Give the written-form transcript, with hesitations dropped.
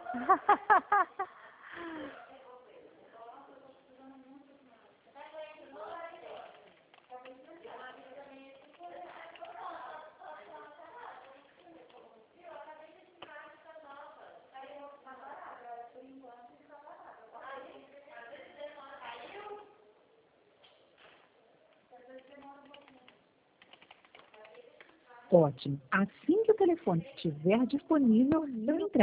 Ótimo. Assim que o telefone estiver disponível, eu entrego.